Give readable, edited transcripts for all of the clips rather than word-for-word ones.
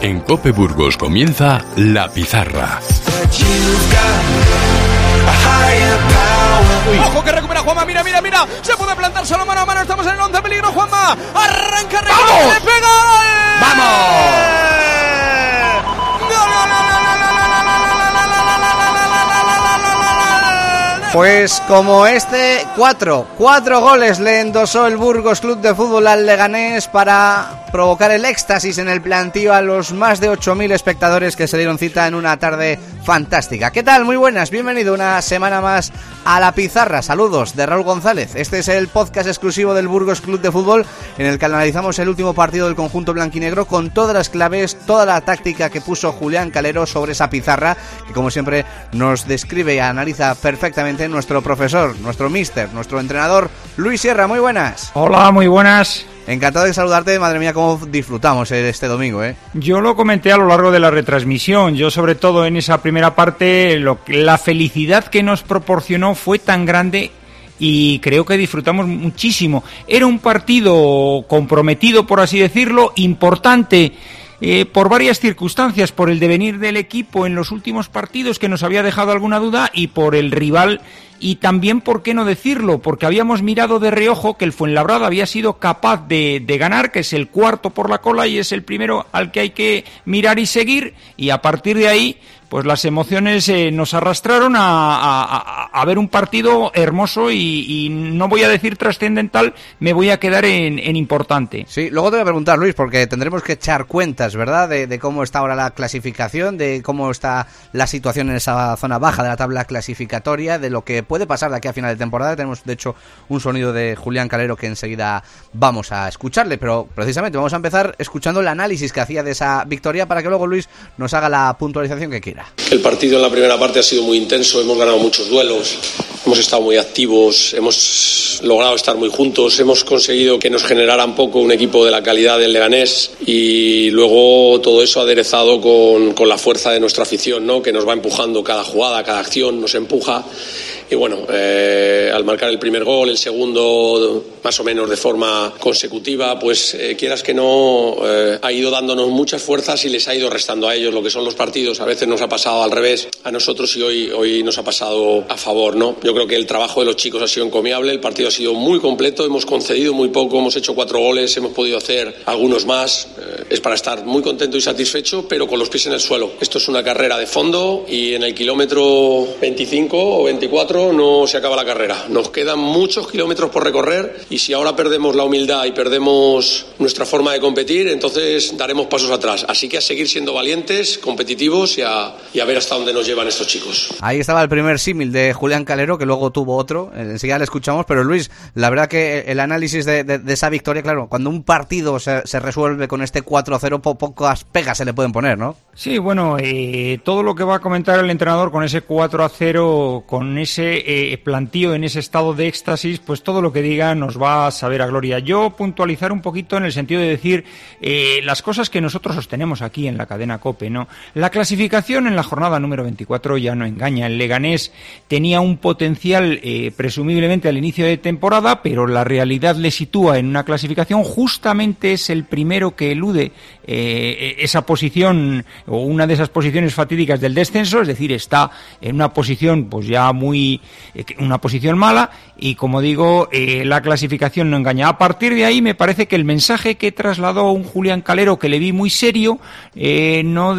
En COPE Burgos comienza La Pizarra. Ojo que recupera Juanma, mira, se puede plantar solo mano a mano, estamos en el 11, peligro Juanma, arranca, le pega, ¡vamos! Pues como este, cuatro goles le endosó el Burgos Club de Fútbol al Leganés para provocar el éxtasis en el plantío a los más de 8.000 espectadores que se dieron cita en una tarde fantástica. ¿Qué tal? Muy buenas, bienvenido una semana más a La Pizarra. Saludos de Raúl González. Este es el podcast exclusivo del Burgos Club de Fútbol en el que analizamos el último partido del conjunto blanquinegro con todas las claves, toda la táctica que puso Julián Calero sobre esa pizarra que, como siempre, nos describe y analiza perfectamente nuestro profesor, nuestro míster, nuestro entrenador Luis Sierra. Muy buenas. Hola, muy buenas. Encantado de saludarte, madre mía, cómo disfrutamos este domingo, ¿eh? Yo lo comenté a lo largo de la retransmisión. Yo, sobre todo en esa primera parte, la felicidad que nos proporcionó fue tan grande y creo que disfrutamos muchísimo. Era un partido comprometido, por así decirlo, importante, por varias circunstancias, por el devenir del equipo en los últimos partidos que nos había dejado alguna duda y por el rival. Y también, ¿por qué no decirlo? Porque habíamos mirado de reojo que el Fuenlabrada había sido capaz de ganar, que es el cuarto por la cola y es el primero al que hay que mirar y seguir, y a partir de ahí pues las emociones nos arrastraron a ver un partido hermoso y no voy a decir trascendental, me voy a quedar en importante. Sí, luego te voy a preguntar, Luis, porque tendremos que echar cuentas, ¿verdad?, de cómo está ahora la clasificación, de cómo está la situación en esa zona baja de la tabla clasificatoria, de lo que puede pasar de aquí a final de temporada. Tenemos, de hecho, un sonido de Julián Calero que enseguida vamos a escucharle, pero precisamente vamos a empezar escuchando el análisis que hacía de esa victoria para que luego Luis nos haga la puntualización que quiera. El partido en la primera parte ha sido muy intenso, hemos ganado muchos duelos, hemos estado muy activos, hemos logrado estar muy juntos, hemos conseguido que nos generara un poco un equipo de la calidad del Leganés y luego todo eso aderezado con la fuerza de nuestra afición, ¿no?, que nos va empujando cada jugada, cada acción, nos empuja. Y bueno, al marcar el primer gol, el segundo más o menos de forma consecutiva, pues quieras que no, ha ido dándonos muchas fuerzas y les ha ido restando a ellos lo que son los partidos. A veces nos ha pasado al revés a nosotros y hoy nos ha pasado a favor, ¿no? Yo creo que el trabajo de los chicos ha sido encomiable, el partido ha sido muy completo, hemos concedido muy poco, hemos hecho 4 goles, hemos podido hacer algunos más. Es para estar muy contento y satisfecho, pero con los pies en el suelo. Esto es una carrera de fondo y en el kilómetro 25 o 24 no se acaba la carrera. Nos quedan muchos kilómetros por recorrer y si ahora perdemos la humildad y perdemos nuestra forma de competir, entonces daremos pasos atrás. Así que a seguir siendo valientes, competitivos y a ver hasta dónde nos llevan estos chicos. Ahí estaba el primer símil de Julián Calero, que luego tuvo otro. Enseguida le escuchamos, pero Luis, la verdad que el análisis de esa victoria, claro, cuando un partido se resuelve con este 4-0, pocas pegas se le pueden poner, ¿no? Sí, bueno, todo lo que va a comentar el entrenador con ese 4-0, con ese plantío en ese estado de éxtasis, pues todo lo que diga nos va a saber a gloria. Yo puntualizar un poquito en el sentido de decir las cosas que nosotros sostenemos aquí en la cadena COPE, ¿no? La clasificación en la jornada número 24 ya no engaña. El Leganés tenía un potencial presumiblemente al inicio de temporada, pero la realidad le sitúa en una clasificación, justamente es el primero que elude esa posición o una de esas posiciones fatídicas del descenso, es decir, está en una posición pues ya una posición mala y, como digo, la clasificación no engaña. A partir de ahí me parece que el mensaje que trasladó un Julián Calero, que le vi muy serio, no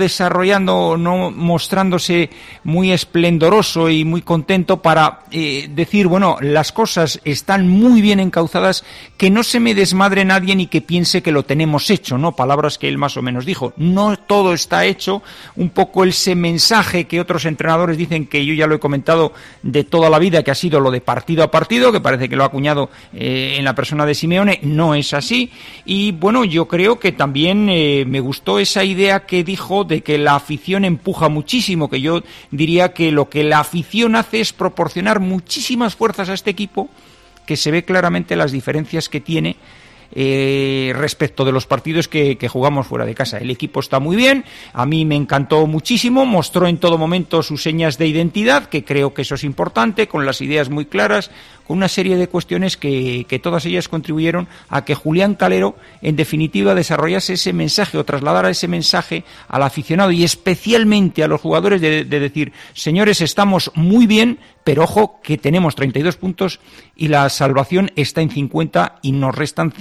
mostrándose muy esplendoroso y muy contento para decir, bueno, las cosas están muy bien encauzadas, que no se me desmadre nadie ni que piense que lo tenemos hecho, ¿no? Palabras que él más o menos dijo. No todo está hecho, un poco ese mensaje que otros entrenadores dicen, que yo ya lo he comentado de toda la vida, que ha sido lo de partido a partido, que parece que lo ha acuñado en la persona de Simeone. No es así. Y bueno, yo creo que también me gustó esa idea que dijo de que la afición empuja muchísimo, que yo diría que lo que la afición hace es proporcionar muchísimas fuerzas a este equipo, que se ve claramente las diferencias que tiene respecto de los partidos que jugamos fuera de casa. El equipo está muy bien, a mí me encantó muchísimo, mostró en todo momento sus señas de identidad, que creo que eso es importante, con las ideas muy claras, con una serie de cuestiones que todas ellas contribuyeron a que Julián Calero, en definitiva, desarrollase ese mensaje o trasladara ese mensaje al aficionado y especialmente a los jugadores de decir, señores, estamos muy bien, pero ojo que tenemos 32 puntos y la salvación está en 50 y nos restan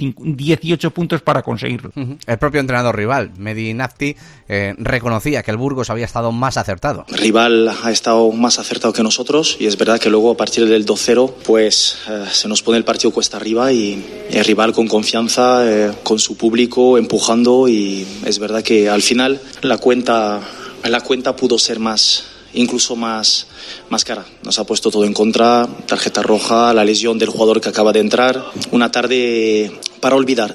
18 puntos para conseguirlo. El propio entrenador rival, Mehdi Nafti, reconocía que el Burgos había estado más acertado. El rival ha estado más acertado que nosotros y es verdad que luego a partir del 2-0 pues se nos pone el partido cuesta arriba y el rival con confianza, con su público empujando, y es verdad que al final la cuenta pudo ser incluso más cara. Nos ha puesto todo en contra, tarjeta roja, la lesión del jugador que acaba de entrar, una tarde para olvidar.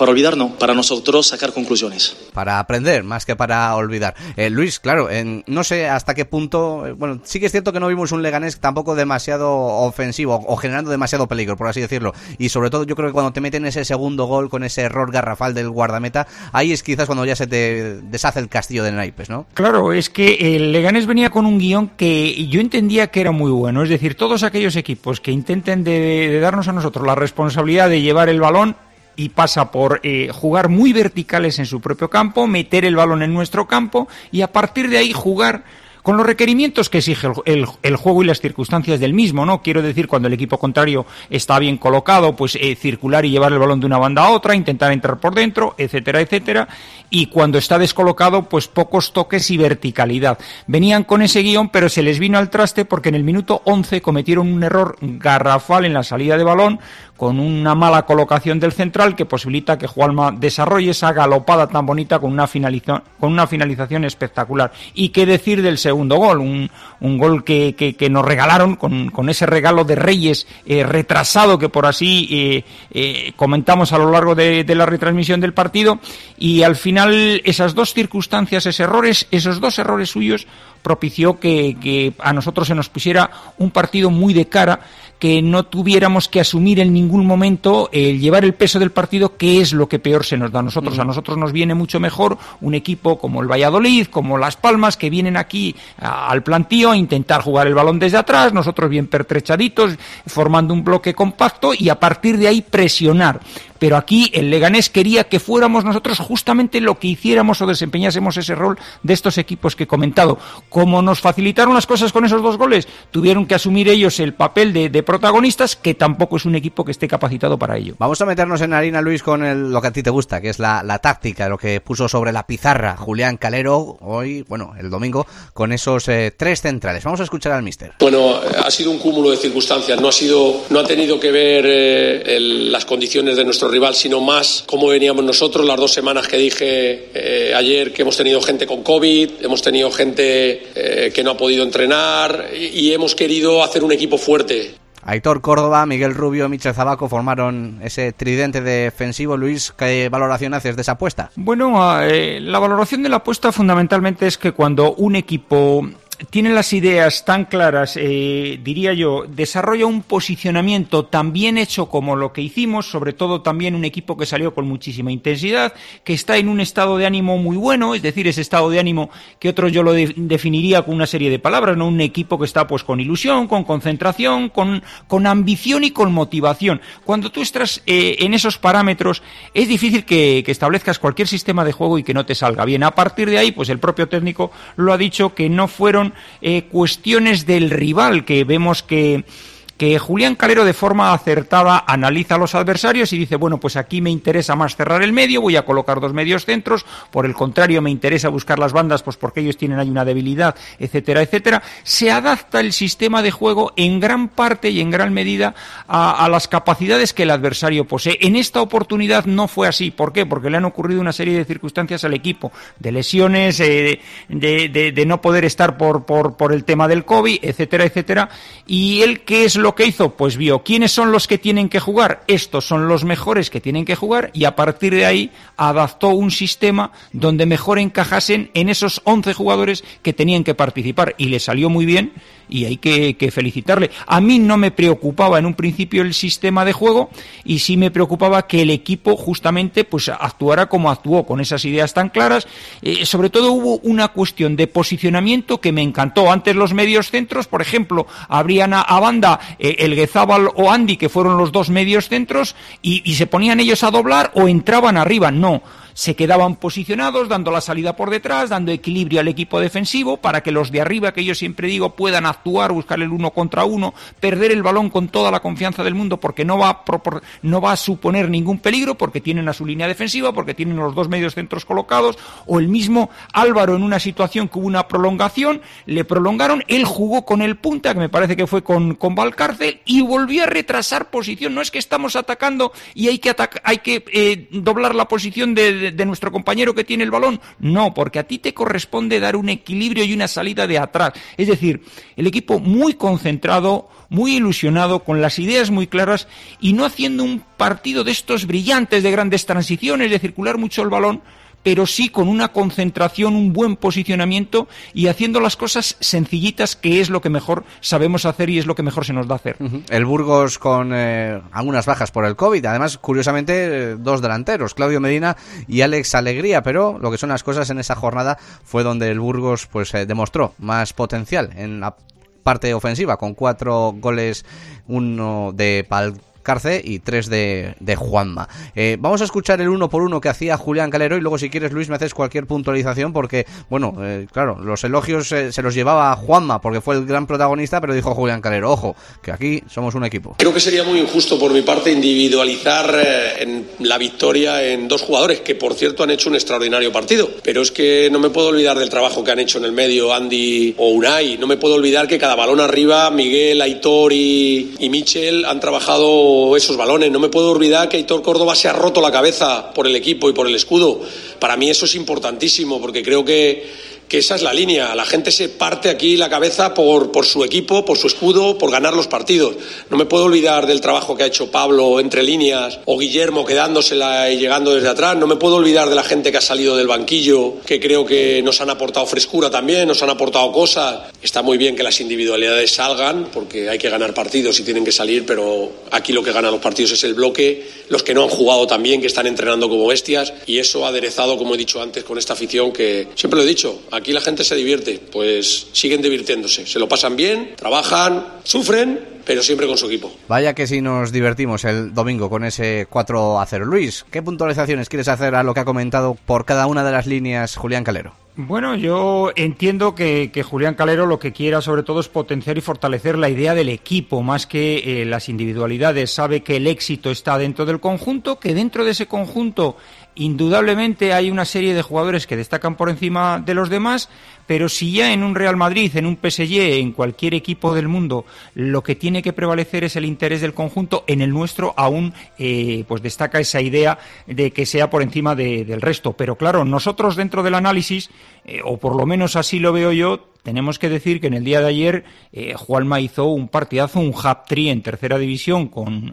Para nosotros sacar conclusiones. Para aprender, más que para olvidar. Luis, claro, no sé hasta qué punto, bueno, sí que es cierto que no vimos un Leganés tampoco demasiado ofensivo o generando demasiado peligro, por así decirlo, y sobre todo yo creo que cuando te meten ese segundo gol con ese error garrafal del guardameta, ahí es quizás cuando ya se te deshace el castillo de naipes, ¿no? Claro, es que el Leganés venía con un guión que yo entendía que era muy bueno, es decir, todos aquellos equipos que intenten de darnos a nosotros la responsabilidad de llevar el balón, y pasa por jugar muy verticales en su propio campo, meter el balón en nuestro campo y a partir de ahí jugar con los requerimientos que exige el juego y las circunstancias del mismo, ¿no? Quiero decir, cuando el equipo contrario está bien colocado, pues circular y llevar el balón de una banda a otra, intentar entrar por dentro, etcétera, etcétera, y cuando está descolocado, pues pocos toques y verticalidad. Venían con ese guión, pero se les vino al traste porque en el minuto 11 cometieron un error garrafal en la salida de balón, con una mala colocación del central que posibilita que Juanma desarrolle esa galopada tan bonita con una finalización espectacular. Y qué decir del segundo gol, un gol que nos regalaron con ese regalo de Reyes retrasado que por así comentamos a lo largo de la retransmisión del partido, y al final esas dos circunstancias, esos dos errores suyos propició que a nosotros se nos pusiera un partido muy de cara, que no tuviéramos que asumir en ningún momento el llevar el peso del partido, que es lo que peor se nos da a nosotros. A nosotros nos viene mucho mejor un equipo como el Valladolid, como Las Palmas, que vienen aquí al plantío a intentar jugar el balón desde atrás, nosotros bien pertrechaditos, formando un bloque compacto y a partir de ahí presionar. Pero aquí el Leganés quería que fuéramos nosotros justamente lo que hiciéramos o desempeñásemos ese rol de estos equipos que he comentado. Como nos facilitaron las cosas con esos dos goles, tuvieron que asumir ellos el papel de protagonistas, que tampoco es un equipo que esté capacitado para ello. Vamos a meternos en harina, Luis, con lo que a ti te gusta, que es la táctica, lo que puso sobre la pizarra Julián Calero hoy, el domingo, con esos tres centrales. Vamos a escuchar al míster. Bueno, ha sido un cúmulo de circunstancias, no ha tenido que ver las condiciones de nuestro rival, sino más cómo veníamos nosotros. Las 2 semanas que dije ayer, que hemos tenido gente con COVID, hemos tenido gente que no ha podido entrenar y hemos querido hacer un equipo fuerte. Aitor Córdoba, Miguel Rubio, Michel Zabaco formaron ese tridente defensivo. Luis, ¿qué valoración haces de esa apuesta? Bueno, la valoración de la apuesta fundamentalmente es que cuando un equipo tiene las ideas tan claras, diría yo, desarrolla un posicionamiento tan bien hecho como lo que hicimos, sobre todo también un equipo que salió con muchísima intensidad, que está en un estado de ánimo muy bueno, es decir, ese estado de ánimo que otros yo lo definiría con una serie de palabras, ¿no? Un equipo que está pues con ilusión, con concentración, con ambición y con motivación. Cuando tú estás en esos parámetros, es difícil que establezcas cualquier sistema de juego y que no te salga bien. A partir de ahí, pues el propio técnico lo ha dicho, que no fueron cuestiones del rival, que vemos que Julián Calero de forma acertada analiza a los adversarios y dice, bueno, pues aquí me interesa más cerrar el medio, voy a colocar 2 medios centros, por el contrario me interesa buscar las bandas, pues porque ellos tienen ahí una debilidad, etcétera, etcétera. Se adapta el sistema de juego en gran parte y en gran medida a las capacidades que el adversario posee. En esta oportunidad no fue así. ¿Por qué? Porque le han ocurrido una serie de circunstancias al equipo, de lesiones, de no poder estar por el tema del COVID, etcétera, etcétera. Y él, ¿qué es lo que hizo? Pues vio quiénes son los que tienen que jugar, estos son los mejores que tienen que jugar, y a partir de ahí adaptó un sistema donde mejor encajasen en esos 11 jugadores que tenían que participar, y le salió muy bien, y hay que felicitarle. A mí no me preocupaba en un principio el sistema de juego y sí me preocupaba que el equipo justamente pues actuara como actuó, con esas ideas tan claras. Sobre todo hubo una cuestión de posicionamiento que me encantó. Antes los medios centros, por ejemplo, abrían a banda el Guezábal o Andy, que fueron los dos medios centros, y se ponían ellos a doblar o entraban arriba. No, se quedaban posicionados, dando la salida por detrás, dando equilibrio al equipo defensivo para que los de arriba, que yo siempre digo, puedan actuar, buscar el 1 contra 1, perder el balón con toda la confianza del mundo, porque no va a suponer ningún peligro, porque tienen a su línea defensiva, porque tienen los dos medios centros colocados. O el mismo Álvaro, en una situación que hubo una prolongación, le prolongaron, él jugó con el punta, que me parece que fue con Valcárcel, y volvió a retrasar posición. No es que estamos atacando y hay que doblar la posición de nuestro compañero que tiene el balón. No, porque a ti te corresponde dar un equilibrio y una salida de atrás. Es decir, el equipo muy concentrado, muy ilusionado, con las ideas muy claras y no haciendo un partido de estos brillantes, de grandes transiciones, de circular mucho el balón, pero sí con una concentración, un buen posicionamiento y haciendo las cosas sencillitas, que es lo que mejor sabemos hacer y es lo que mejor se nos da hacer. El Burgos con algunas bajas por el COVID, además, curiosamente, dos delanteros, Claudio Medina y Alex Alegría, pero lo que son las cosas en esa jornada fue donde el Burgos pues demostró más potencial en la parte ofensiva, con 4 goles, 1 de Valcárcel y 3 de Juanma. Vamos a escuchar el 1 por 1 que hacía Julián Calero y luego, si quieres, Luis, me haces cualquier puntualización, porque, bueno, claro, los elogios se los llevaba Juanma porque fue el gran protagonista, pero dijo Julián Calero, ojo, que aquí somos un equipo. Creo que sería muy injusto por mi parte individualizar en la victoria en dos jugadores que, por cierto, han hecho un extraordinario partido, pero es que no me puedo olvidar del trabajo que han hecho en el medio Andy o Unai. No me puedo olvidar que cada balón arriba, Miguel, Aitor y Michel han trabajado esos balones. No me puedo olvidar que Aitor Córdoba se ha roto la cabeza por el equipo y por el escudo. Para mí eso es importantísimo, porque creo que esa es la línea. La gente se parte aquí la cabeza por su equipo, por su escudo, por ganar los partidos. No me puedo olvidar del trabajo que ha hecho Pablo entre líneas, o Guillermo quedándosela y llegando desde atrás. No me puedo olvidar de la gente que ha salido del banquillo, que creo que nos han aportado frescura también, nos han aportado cosas. Está muy bien que las individualidades salgan, porque hay que ganar partidos y tienen que salir, pero aquí lo que gana los partidos es el bloque, los que no han jugado también, que están entrenando como bestias, y eso aderezado, como he dicho antes, con esta afición que, siempre lo he dicho, aquí la gente se divierte, pues siguen divirtiéndose, se lo pasan bien, trabajan, sufren, pero siempre con su equipo. Vaya que sí nos divertimos el domingo con ese 4-0. Luis, ¿qué puntualizaciones quieres hacer a lo que ha comentado por cada una de las líneas Julián Calero? Bueno, yo entiendo que Julián Calero lo que quiera sobre todo es potenciar y fortalecer la idea del equipo, más que las individualidades. Sabe que el éxito está dentro del conjunto, que dentro de ese conjunto indudablemente hay una serie de jugadores que destacan por encima de los demás, pero si ya en un Real Madrid, en un PSG, en cualquier equipo del mundo, lo que tiene que prevalecer es el interés del conjunto, en el nuestro aún pues destaca esa idea de que sea por encima del resto. Pero claro, nosotros dentro del análisis, o por lo menos así lo veo yo, tenemos que decir que en el día de ayer Juanma hizo un partidazo, un hat-trick en tercera división,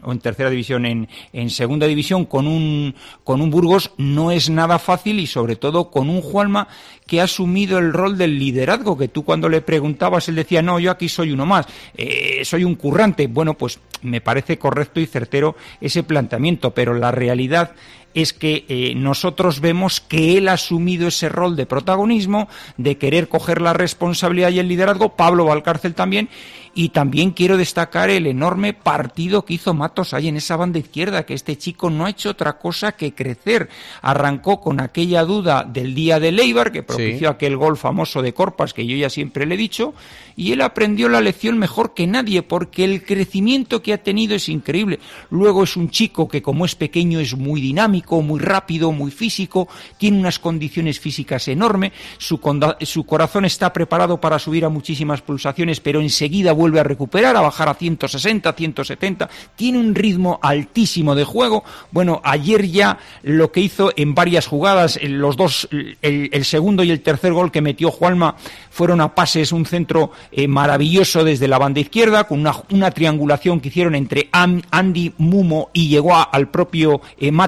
en segunda división con un Burgos. No es nada fácil, y sobre todo con un Juanma que ha asumido el rol del liderazgo, que tú cuando le preguntabas él decía, no, yo aquí soy uno más, soy un currante. Bueno, pues me parece correcto y certero ese planteamiento, pero la realidad es que nosotros vemos que él ha asumido ese rol de protagonismo, de querer coger la responsabilidad y el liderazgo, Pablo Valcárcel también, y también quiero destacar el enorme partido que hizo Matos ahí en esa banda izquierda, que este chico no ha hecho otra cosa que crecer. Arrancó con aquella duda del día de Leibar, que propició aquel gol famoso de Corpas, que yo ya siempre le he dicho, y él aprendió la lección mejor que nadie, porque el crecimiento que ha tenido es increíble. Luego es un chico que, como es pequeño, es muy dinámico, muy rápido, muy físico, tiene unas condiciones físicas enormes, su corazón está preparado para subir a muchísimas pulsaciones, pero enseguida vuelve a recuperar, a bajar a 160, 170, tiene un ritmo altísimo de juego. Bueno, ayer ya lo que hizo en varias jugadas, los dos, el segundo y el tercer gol que metió Juanma fueron a pases, un centro maravilloso desde la banda izquierda, con una triangulación que hicieron entre Andy, Mumo, y llegó al propio Matos, y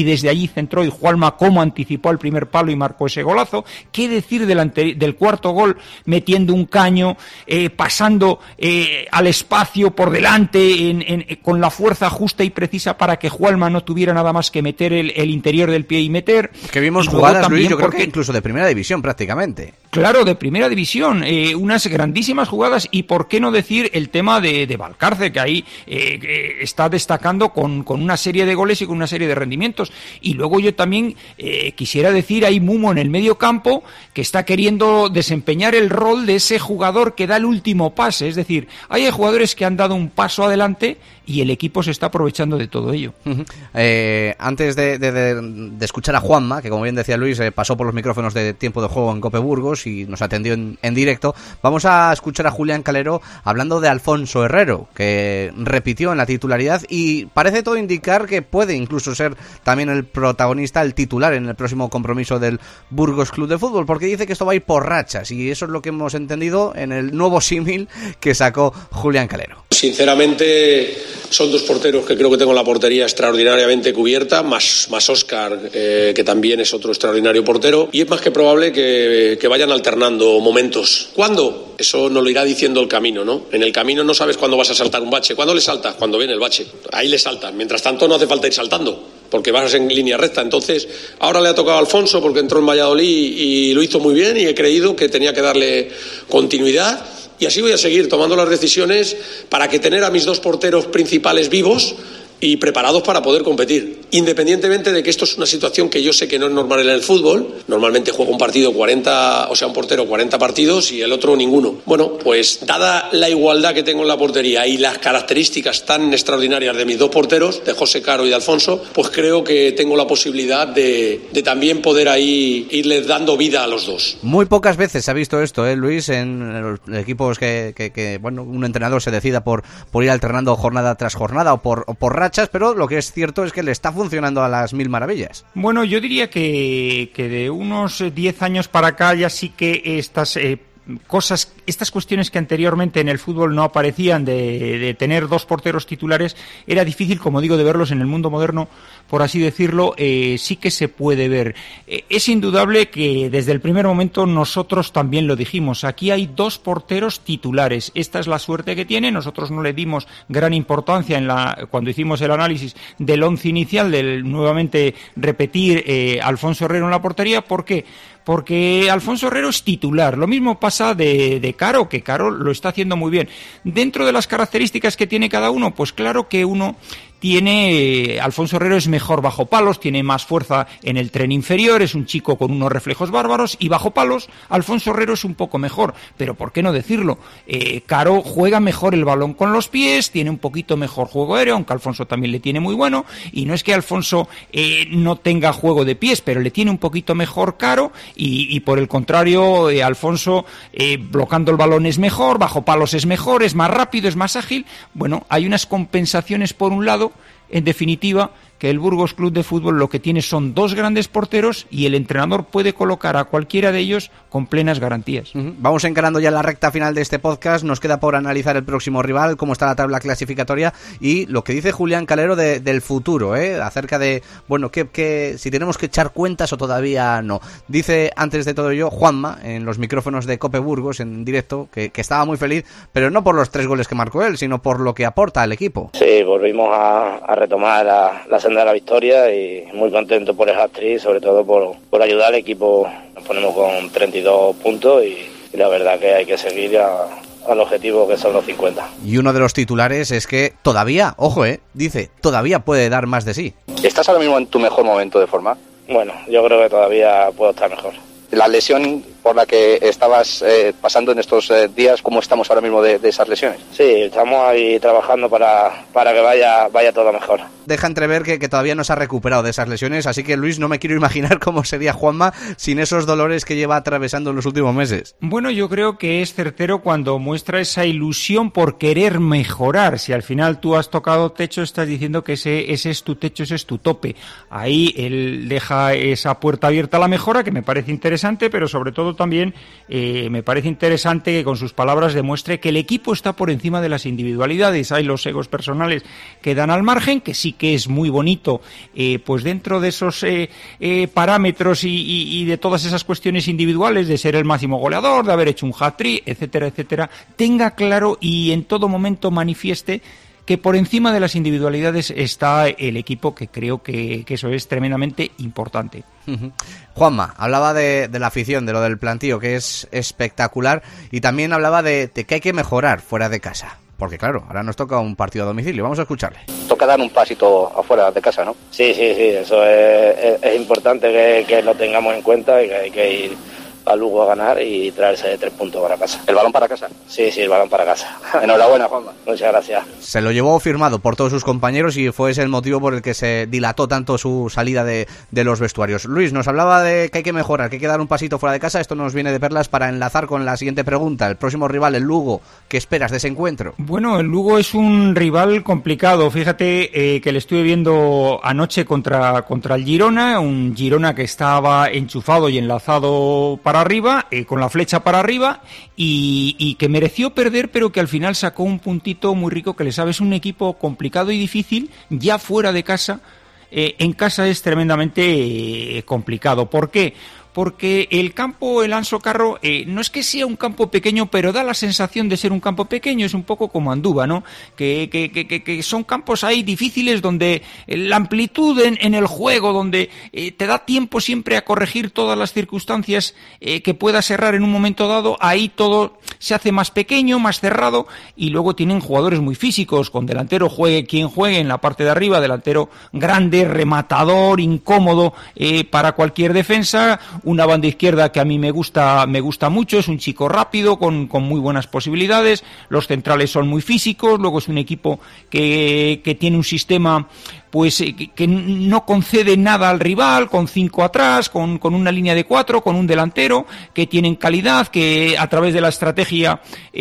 y desde allí centró, y Juanma cómo anticipó al primer palo y marcó ese golazo. ¿Qué decir del cuarto gol, metiendo un caño, pasando al espacio por delante con la fuerza justa y precisa para que Juanma no tuviera nada más que meter el interior del pie y meter? Que vimos jugadas, Luis, yo creo que incluso de primera división prácticamente. Claro, de primera división, unas grandísimas jugadas, y por qué no decir el tema de Valcarce, que ahí está destacando con una serie de goles y con una serie de rendimientos. Y luego yo también quisiera decir, hay Mumo en el medio campo que está queriendo desempeñar el rol de ese jugador que da el último pase, es decir, hay jugadores que han dado un paso adelante y el equipo se está aprovechando de todo ello. Antes de escuchar a Juanma, que como bien decía Luis, pasó por los micrófonos de Tiempo de Juego en Cope Burgos y nos atendió en directo, vamos a escuchar a Julián Calero hablando de Alfonso Herrero, que repitió en la titularidad y parece todo indicar que puede incluso ser también el protagonista, el titular en el próximo compromiso del Burgos Club de Fútbol, porque dice que esto va a ir por rachas, y eso es lo que hemos entendido en el nuevo símil que sacó Julián Calero. Sinceramente, son dos porteros que creo que tengo la portería extraordinariamente cubierta, más Óscar, que también es otro extraordinario portero, y es más que probable que vayan alternando momentos. ¿Cuándo? Eso nos lo irá diciendo el camino, ¿no? En el camino no sabes cuándo vas a saltar un bache. ¿Cuándo le saltas? Cuando viene el bache. Ahí le saltas. Mientras tanto no hace falta ir saltando, porque vas en línea recta. Entonces, ahora le ha tocado a Alfonso porque entró en Valladolid y lo hizo muy bien, y he creído que tenía que darle continuidad. Y así voy a seguir tomando las decisiones para que tener a mis dos porteros principales vivos y preparados para poder competir, independientemente de que esto es una situación que yo sé que no es normal en el fútbol. Normalmente juega un partido un portero 40 partidos y el otro ninguno. Bueno, pues dada la igualdad que tengo en la portería y las características tan extraordinarias de mis dos porteros, de José Caro y de Alfonso, pues creo que tengo la posibilidad de también poder ahí irles dando vida a los dos. Muy pocas veces se ha visto esto, Luis, en los equipos que un entrenador se decida por ir alternando jornada tras jornada o por rachas, pero lo que es cierto es que le está funcionando a las mil maravillas. Bueno, yo diría que de unos 10 años para acá ya sí que estas cuestiones que anteriormente en el fútbol no aparecían, de tener dos porteros titulares, era difícil, como digo, de verlos en el mundo moderno, por así decirlo. Sí que se puede ver. Es indudable que desde el primer momento nosotros también lo dijimos, aquí hay dos porteros titulares, esta es la suerte que tiene. Nosotros no le dimos gran importancia cuando hicimos el análisis del once inicial, del nuevamente repetir Alfonso Herrero en la portería. ¿Por qué? Porque Alfonso Herrero es titular. Lo mismo pasa de Caro, que Caro lo está haciendo muy bien. Dentro de las características que tiene cada uno, pues claro que Alfonso Herrero es mejor bajo palos, tiene más fuerza en el tren inferior, es un chico con unos reflejos bárbaros, y bajo palos Alfonso Herrero es un poco mejor, pero ¿por qué no decirlo? Caro juega mejor el balón con los pies, tiene un poquito mejor juego aéreo, aunque Alfonso también le tiene muy bueno, y no es que Alfonso no tenga juego de pies, pero le tiene un poquito mejor Caro, y por el contrario, Alfonso blocando el balón es mejor, bajo palos es mejor, es más rápido, es más ágil. Bueno, hay unas compensaciones por un lado. En definitiva, que el Burgos Club de Fútbol lo que tiene son dos grandes porteros y el entrenador puede colocar a cualquiera de ellos con plenas garantías. Vamos encarando ya la recta final de este podcast. Nos queda por analizar el próximo rival, cómo está la tabla clasificatoria y lo que dice Julián Calero del futuro, acerca de, que si tenemos que echar cuentas o todavía no. Dice, antes de todo ello, Juanma, en los micrófonos de Cope Burgos, en directo, que estaba muy feliz, pero no por los 3 goles que marcó él, sino por lo que aporta al equipo. Sí, volvimos a retomar la senda de la victoria y muy contento por el hat-trick, sobre todo por ayudar al equipo. Nos ponemos con 32 puntos y la verdad que hay que seguir al objetivo, que son los 50. Y uno de los titulares es que todavía, dice, todavía puede dar más de sí. ¿Estás ahora mismo en tu mejor momento de forma? Bueno, yo creo que todavía puedo estar mejor. La lesión por la que estabas pasando en estos días, ¿cómo estamos ahora mismo de esas lesiones? Sí, estamos ahí trabajando para que vaya todo mejor. Deja entrever que todavía no se ha recuperado de esas lesiones, así que Luis, no me quiero imaginar cómo sería Juanma sin esos dolores que lleva atravesando en los últimos meses. Bueno, yo creo que es certero cuando muestra esa ilusión por querer mejorar. Si al final tú has tocado techo, estás diciendo que ese es tu techo, ese es tu tope. Ahí él deja esa puerta abierta a la mejora, que me parece interesante, pero sobre todo todo también me parece interesante que con sus palabras demuestre que el equipo está por encima de las individualidades. Hay los egos personales que dan al margen, que sí que es muy bonito, pues dentro de esos parámetros y de todas esas cuestiones individuales, de ser el máximo goleador, de haber hecho un hat-trick, etcétera, etcétera, tenga claro y en todo momento manifieste que por encima de las individualidades está el equipo, que creo que eso es tremendamente importante. Juanma, hablaba de la afición, de lo del plantío, que es espectacular, y también hablaba de que hay que mejorar fuera de casa. Porque claro, ahora nos toca un partido a domicilio. Vamos a escucharle. Toca dar un pasito afuera de casa, ¿no? Sí, eso es importante que lo tengamos en cuenta y que hay que ir a Lugo a ganar y traerse 3 puntos para casa. ¿El balón para casa? Sí, el balón para casa. Enhorabuena, Juanma. Muchas gracias. Se lo llevó firmado por todos sus compañeros y fue ese el motivo por el que se dilató tanto su salida de los vestuarios. Luis, nos hablaba de que hay que mejorar, que hay que dar un pasito fuera de casa. Esto nos viene de perlas para enlazar con la siguiente pregunta. El próximo rival, el Lugo, ¿qué esperas de ese encuentro? Bueno, el Lugo es un rival complicado. Fíjate que le estuve viendo anoche contra el Girona, un Girona que estaba enchufado y enlazado para arriba, con la flecha para arriba, y que mereció perder, pero que al final sacó un puntito muy rico que le sabe. Es un equipo complicado y difícil, ya fuera de casa. En casa es tremendamente complicado. ¿Por qué? Porque el campo, el Anso Carro, no es que sea un campo pequeño, pero da la sensación de ser un campo pequeño. Es un poco como Andúba, ¿no? Que son campos ahí difíciles donde la amplitud en el juego, donde te da tiempo siempre a corregir todas las circunstancias que puedas errar en un momento dado. Ahí todo se hace más pequeño, más cerrado, y luego tienen jugadores muy físicos, con delantero juegue quien juegue en la parte de arriba, delantero grande, rematador, incómodo para cualquier defensa. Una banda izquierda que a mí me gusta mucho, es un chico rápido, con muy buenas posibilidades. Los centrales son muy físicos. Luego es un equipo que tiene un sistema pues que no concede nada al rival, con 5 atrás, con una línea de 4, con un delantero, que tienen calidad, que a través de la estrategia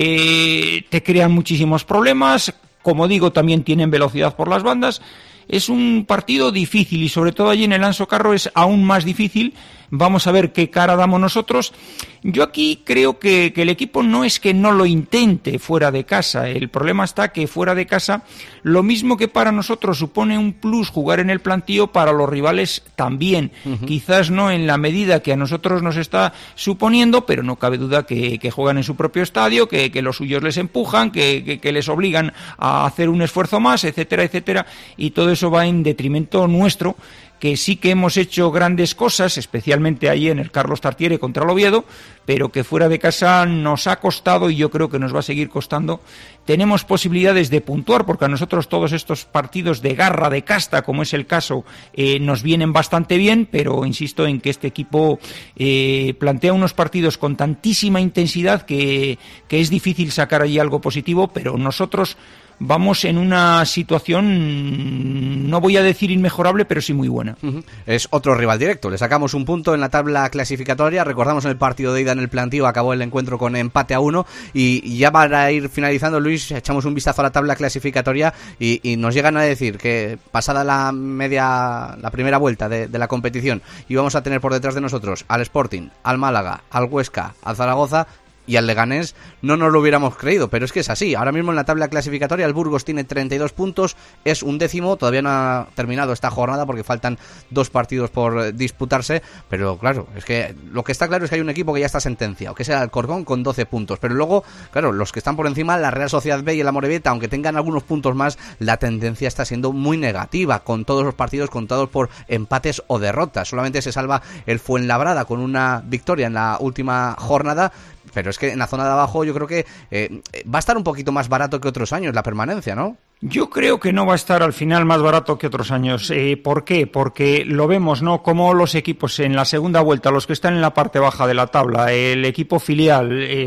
te crean muchísimos problemas. Como digo, también tienen velocidad por las bandas. Es un partido difícil, y sobre todo allí en el Anso Carro es aún más difícil. Vamos a ver qué cara damos nosotros. Yo aquí creo que el equipo no es que no lo intente fuera de casa. El problema está que fuera de casa, lo mismo que para nosotros supone un plus jugar en el plantío, para los rivales también. Quizás no en la medida que a nosotros nos está suponiendo, pero no cabe duda que juegan en su propio estadio, que los suyos les empujan, que les obligan a hacer un esfuerzo más, etcétera, etcétera. Y todo eso va en detrimento nuestro, que sí que hemos hecho grandes cosas, especialmente allí en el Carlos Tartiere contra el Oviedo, pero que fuera de casa nos ha costado, y yo creo que nos va a seguir costando. Tenemos posibilidades de puntuar, porque a nosotros todos estos partidos de garra, de casta, como es el caso, nos vienen bastante bien, pero insisto en que este equipo plantea unos partidos con tantísima intensidad que es difícil sacar allí algo positivo, pero nosotros vamos en una situación, no voy a decir inmejorable, pero sí muy buena. Es otro rival directo. Le sacamos un punto en la tabla clasificatoria. Recordamos, en el partido de ida en el plantío acabó el encuentro con empate a 1. Y ya para ir finalizando, Luis, echamos un vistazo a la tabla clasificatoria y nos llegan a decir que pasada la primera vuelta de la competición, íbamos a tener por detrás de nosotros al Sporting, al Málaga, al Huesca, al Zaragoza y al Leganés. No nos lo hubiéramos creído, pero es que es así. Ahora mismo en la tabla clasificatoria el Burgos tiene 32 puntos, es 11º, todavía no ha terminado esta jornada porque faltan 2 partidos por disputarse, pero claro, es que lo que está claro es que hay un equipo que ya está sentenciado, que es el Alcorcón, con 12 puntos, pero luego, claro, los que están por encima, la Real Sociedad B y el Amorebieta, aunque tengan algunos puntos más, la tendencia está siendo muy negativa, con todos los partidos contados por empates o derrotas. Solamente se salva el Fuenlabrada con una victoria en la última jornada, pero es que en la zona de abajo yo creo que va a estar un poquito más barato que otros años la permanencia, ¿no? Yo creo que no va a estar al final más barato que otros años. ¿Por qué? Porque lo vemos, ¿no? Como los equipos en la segunda vuelta, los que están en la parte baja de la tabla, el equipo filial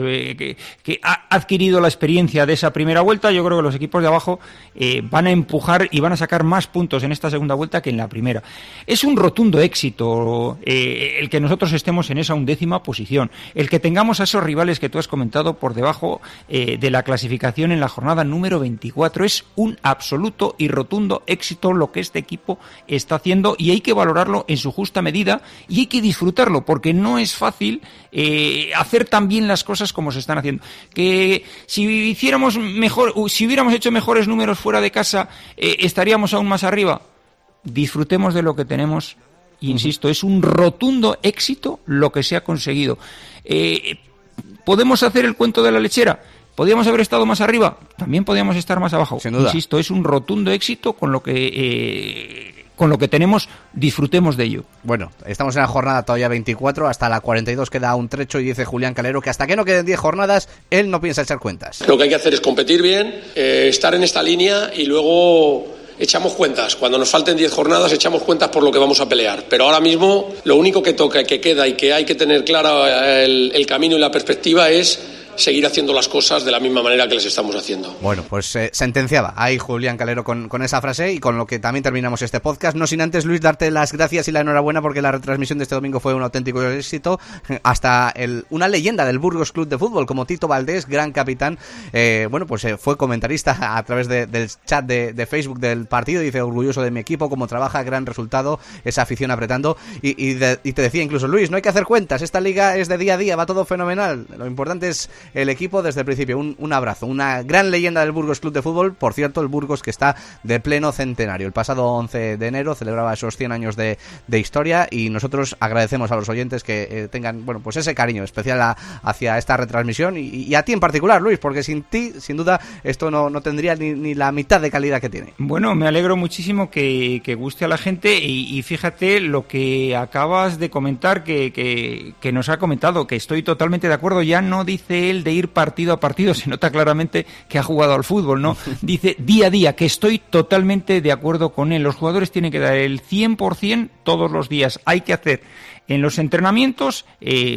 que ha adquirido la experiencia de esa primera vuelta, yo creo que los equipos de abajo van a empujar y van a sacar más puntos en esta segunda vuelta que en la primera. Es un rotundo éxito el que nosotros estemos en esa 11ª posición, el que tengamos a esos rivales que tú has comentado por debajo de la clasificación en la jornada número 24. Es un absoluto y rotundo éxito lo que este equipo está haciendo, y hay que valorarlo en su justa medida y hay que disfrutarlo, porque no es fácil hacer tan bien las cosas como se están haciendo. Que si hubiéramos hecho mejores números fuera de casa, estaríamos aún más arriba. Disfrutemos de lo que tenemos. Insisto, es un rotundo éxito lo que se ha conseguido. ¿Podemos hacer el cuento de la lechera? ¿Podríamos haber estado más arriba? También podríamos estar más abajo. Sin duda. Insisto, es un rotundo éxito con lo que tenemos. Disfrutemos de ello. Bueno, estamos en la jornada todavía 24, hasta la 42 queda un trecho, y dice Julián Calero que hasta que no queden 10 jornadas, él no piensa echar cuentas. Lo que hay que hacer es competir bien, estar en esta línea y luego echamos cuentas. Cuando nos falten 10 jornadas echamos cuentas por lo que vamos a pelear. Pero ahora mismo lo único que toca, que queda y que hay que tener claro el camino y la perspectiva es seguir haciendo las cosas de la misma manera que las estamos haciendo. Bueno, pues sentenciaba ahí Julián Calero con esa frase, y con lo que también terminamos este podcast. No sin antes, Luis, darte las gracias y la enhorabuena, porque la retransmisión de este domingo fue un auténtico éxito. Hasta una leyenda del Burgos Club de Fútbol como Tito Valdés, gran capitán, fue comentarista a través del chat de Facebook del partido. Dice: orgulloso de mi equipo, cómo trabaja, gran resultado, esa afición apretando, y te decía incluso: Luis, no hay que hacer cuentas, esta liga es de día a día, va todo fenomenal, lo importante es el equipo desde el principio. Un abrazo, una gran leyenda del Burgos Club de Fútbol. Por cierto, el Burgos que está de pleno centenario. El pasado 11 de enero celebraba esos 100 años de historia, y nosotros agradecemos a los oyentes que tengan ese cariño especial hacia esta retransmisión, y a ti en particular, Luis, porque sin ti, sin duda, esto no tendría ni la mitad de calidad que tiene. Bueno, me alegro muchísimo que guste a la gente, y fíjate lo que acabas de comentar, que nos ha comentado, que estoy totalmente de acuerdo. Ya no dice él de ir partido a partido, se nota claramente que ha jugado al fútbol, ¿no? Dice día a día, que estoy totalmente de acuerdo con él. Los jugadores tienen que dar el 100% todos los días. Hay que hacer en los entrenamientos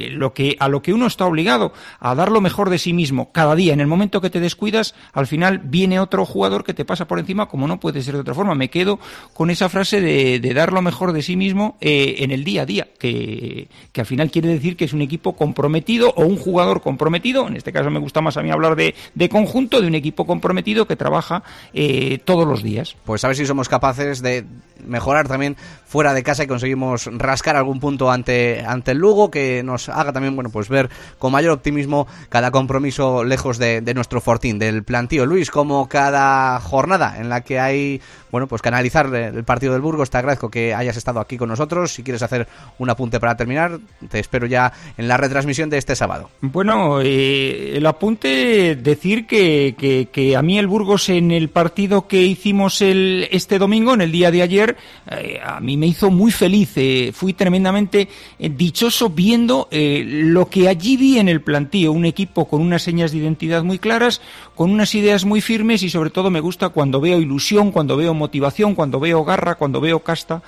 a lo que uno está obligado, a dar lo mejor de sí mismo cada día. En el momento que te descuidas, al final viene otro jugador que te pasa por encima, como no puede ser de otra forma. Me quedo con esa frase de dar lo mejor de sí mismo en el día a día, que al final quiere decir que es un equipo comprometido, o un jugador comprometido. En este caso me gusta más a mí hablar de conjunto, de un equipo comprometido que trabaja todos los días. Pues a ver si somos capaces de mejorar también fuera de casa y conseguimos rascar algún punto ante el Lugo, que nos haga también ver con mayor optimismo cada compromiso lejos de nuestro fortín, del plantío. Luis, como cada jornada en la que hay que analizar el partido del Burgos, te agradezco que hayas estado aquí con nosotros. Si quieres hacer un apunte para terminar, te espero ya en la retransmisión de este sábado. Bueno, el apunte, decir que a mí el Burgos, en el partido que hicimos este domingo, en el día de ayer, a mí me hizo muy feliz. Fui tremendamente dichoso viendo lo que allí vi en el plantío, un equipo con unas señas de identidad muy claras, con unas ideas muy firmes, y sobre todo me gusta cuando veo ilusión, cuando veo motivación, cuando veo garra, cuando veo casta.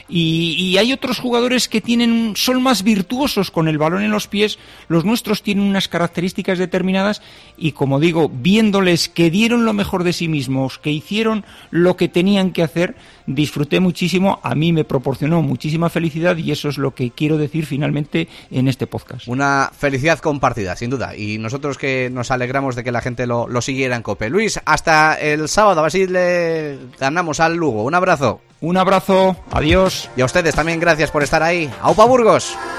Y hay otros jugadores que son más virtuosos con el balón en los pies. Los nuestros tienen unas características determinadas, y como digo, viéndoles que dieron lo mejor de sí mismos, que hicieron lo que tenían que hacer, disfruté muchísimo. A mí me proporcionó muchísima felicidad, y eso es lo que quiero decir finalmente en este podcast. Una felicidad compartida, sin duda, y nosotros que nos alegramos de que la gente lo siguiera en COPE. Luis, hasta el sábado, a ver si le ganamos al Lugo. Un abrazo. Un abrazo, adiós. Y a ustedes también, gracias por estar ahí. ¡Aupa Burgos!